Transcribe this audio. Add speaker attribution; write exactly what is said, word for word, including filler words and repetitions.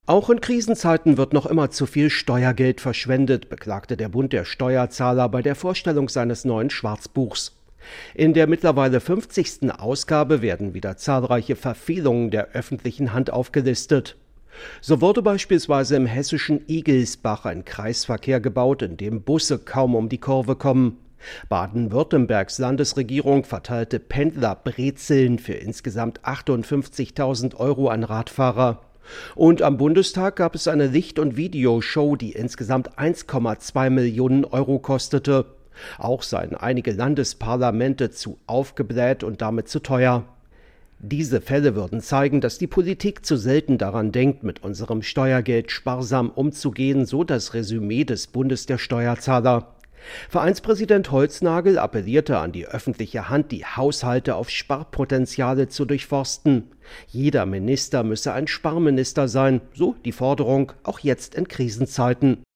Speaker 1: Auch in Krisenzeiten wird noch immer zu viel Steuergeld verschwendet, beklagte der Bund der Steuerzahler bei der Vorstellung seines neuen Schwarzbuchs. In der mittlerweile fünfzigsten Ausgabe werden wieder zahlreiche Verfehlungen der öffentlichen Hand aufgelistet. So wurde beispielsweise im hessischen Igelsbach ein Kreisverkehr gebaut, in dem Busse kaum um die Kurve kommen. Baden-Württembergs Landesregierung verteilte Pendlerbrezeln für insgesamt achtundfünfzigtausend Euro an Radfahrer. Und am Bundestag gab es eine Licht- und Videoshow, die insgesamt eins Komma zwei Millionen Euro kostete. Auch seien einige Landesparlamente zu aufgebläht und damit zu teuer. Diese Fälle würden zeigen, dass die Politik zu selten daran denkt, mit unserem Steuergeld sparsam umzugehen, so das Resümee des Bundes der Steuerzahler. Vereinspräsident Holznagel appellierte an die öffentliche Hand, die Haushalte auf Sparpotenziale zu durchforsten. Jeder Minister müsse ein Sparminister sein, so die Forderung, auch jetzt in Krisenzeiten.